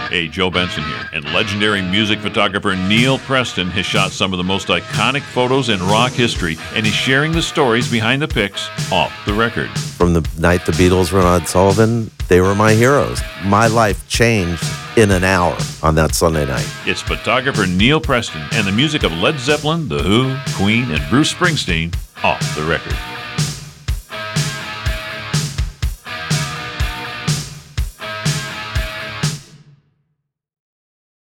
Hey, Joe Benson here, and legendary music photographer Neil Preston has shot some of the most iconic photos in rock history, and is sharing the stories behind the pics off the record. From the night the Beatles were on Sullivan, they were my heroes. My life changed in an hour on that Sunday night. It's photographer Neil Preston and the music of Led Zeppelin, The Who, Queen, and Bruce Springsteen off the record.